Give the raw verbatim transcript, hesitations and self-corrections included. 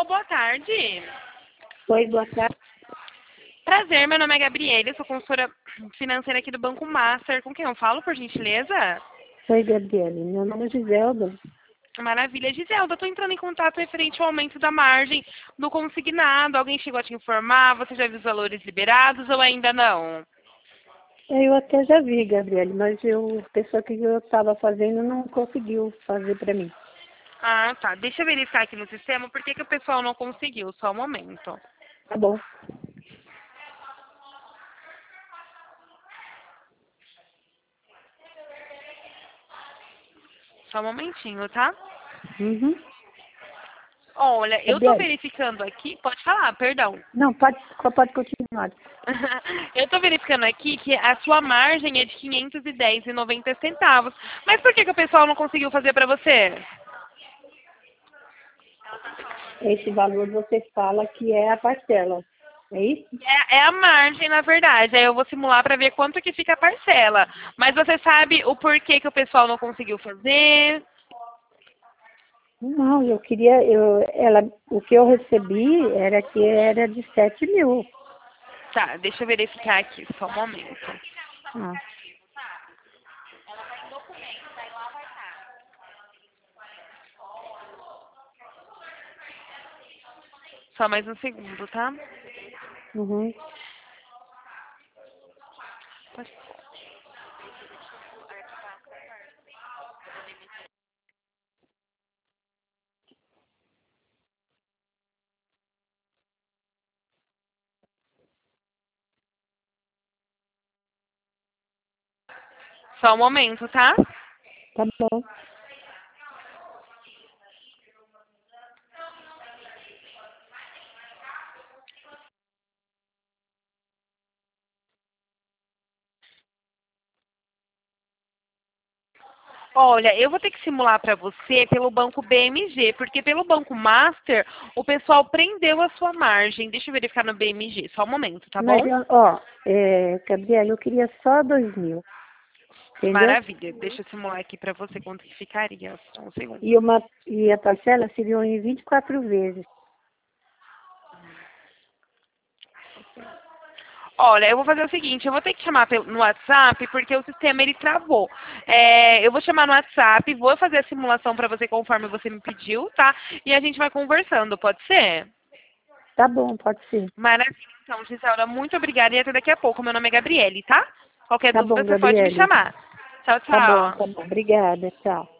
Alô, boa tarde. Oi, boa tarde. Prazer, meu nome é Gabriele, eu sou consultora financeira aqui do Banco Master. Com quem eu falo, por gentileza? Oi, Gabriele. Meu nome é Giselda. Maravilha. Giselda, eu estou entrando em contato referente ao aumento da margem do consignado. Alguém chegou a te informar? Você já viu os valores liberados ou ainda não? Eu até já vi, Gabriele, mas eu, a pessoa que eu estava fazendo não conseguiu fazer para mim. Ah, tá. Deixa eu verificar aqui no sistema por que, que o pessoal não conseguiu. Só um momento. Tá bom. Só um momentinho, tá? Uhum. Olha, eu estou Gabriele. verificando aqui. Pode falar, perdão. Não, pode, pode continuar. Eu estou verificando aqui que a sua margem é de quinhentos e dez reais e noventa centavos. Mas por que, que o pessoal não conseguiu fazer para você? Esse valor você fala que é a parcela, é isso? É, é a margem, na verdade. Aí eu vou simular para ver quanto que fica a parcela. Mas você sabe o porquê que o pessoal não conseguiu fazer? Não, eu queria, eu, ela, o que eu recebi era que era de sete mil. Tá, deixa eu verificar aqui, só um momento. Ah, Só mais um segundo, tá? uhum. Só um momento, tá? Tá bom. Olha, eu vou ter que simular para você pelo banco B M G, porque pelo banco Master o pessoal prendeu a sua margem. Deixa eu verificar no B M G, só um momento, tá Mas, bom? ó, é, Gabriele, eu queria só dois mil, entendeu? Maravilha. Deixa eu simular aqui para você quanto que ficaria. Só um segundo. E, uma, e a parcela seria em vinte e quatro vezes. Olha, eu vou fazer o seguinte, eu vou ter que chamar pelo- no WhatsApp porque o sistema ele travou. É, eu vou chamar no WhatsApp, vou fazer a simulação para você conforme você me pediu, tá? E a gente vai conversando, pode ser? Tá bom, pode ser. Maravilha, então, Giselda, muito obrigada e até daqui a pouco. Meu nome é Gabriele, tá? Qualquer Tá dúvida bom, você pode me Gabriele. chamar. Tchau, Tá bom, tchau. tá bom. Obrigada, tchau.